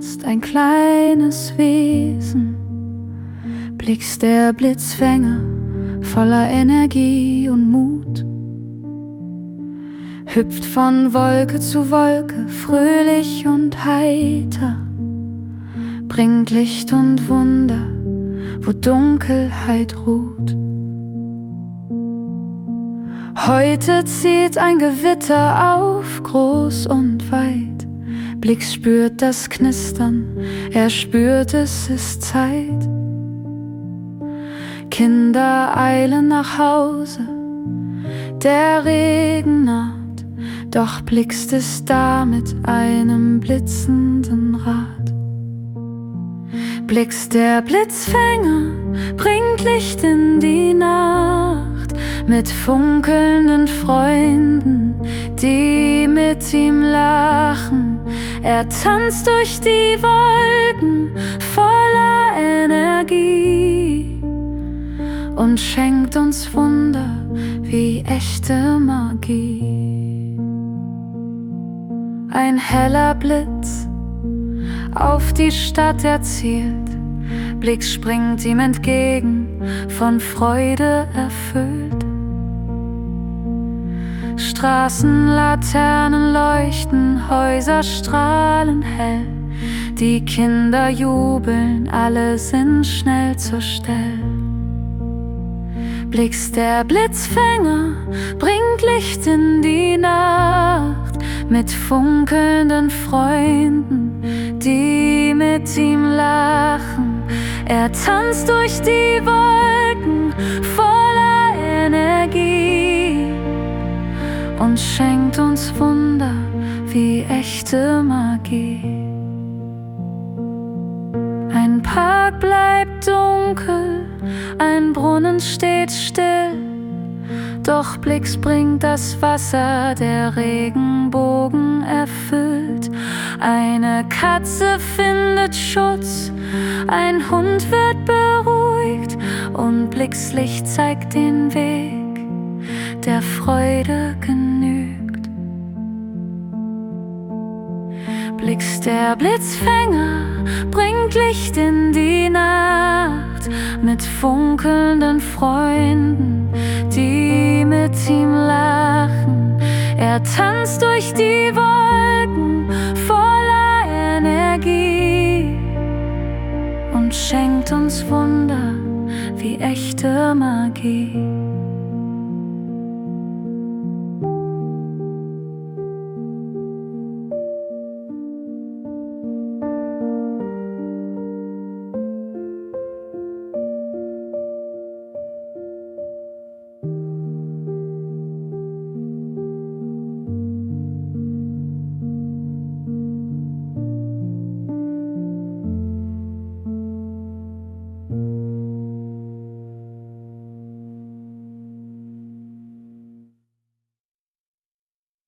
tanzt ein kleines Wesen, blickst der Blitzfänger voller Energie und Mut, hüpft von Wolke zu Wolke, fröhlich und heiter, bringt Licht und Wunder, wo Dunkelheit ruht. Heute zieht ein Gewitter auf, groß und weit. Blix spürt das Knistern, er spürt, es ist Zeit. Kinder eilen nach Hause, der Regen naht, doch Blix ist da mit einem blitzenden Rad. Blix, der Blitzfänger, bringt Licht in die Nacht, mit funkelnden Freunden, die mit ihm lachen. Er tanzt durch die Wolken voller Energie und schenkt uns Wunder wie echte Magie. Ein heller Blitz auf die Stadt er zielt, Blix springt ihm entgegen, von Freude erfüllt. Straßenlaternen leuchten, Häuser strahlen hell, die Kinder jubeln, alle sind schnell zur Stelle. Blix, der Blitzfänger, bringt Licht in die Nacht, mit funkelnden Freunden, die mit ihm lachen. Er tanzt durch die Wolken voller Energie und schenkt uns Wunder wie echte Magie. Ein Park bleibt dunkel, ein Brunnen steht still, doch Blix bringt das Wasser, der Regenbogen erfüllt. Eine Katze findet Schutz, ein Hund wird beruhigt und Blix Licht zeigt den Weg, der Freude genügt. Blix, der Blitzfänger, bringt Licht in die Nacht, mit funkelnden Freunden, die mit ihm lachen. Er tanzt durch die Wolken voller Energie und schenkt uns Wunder wie echte Magie.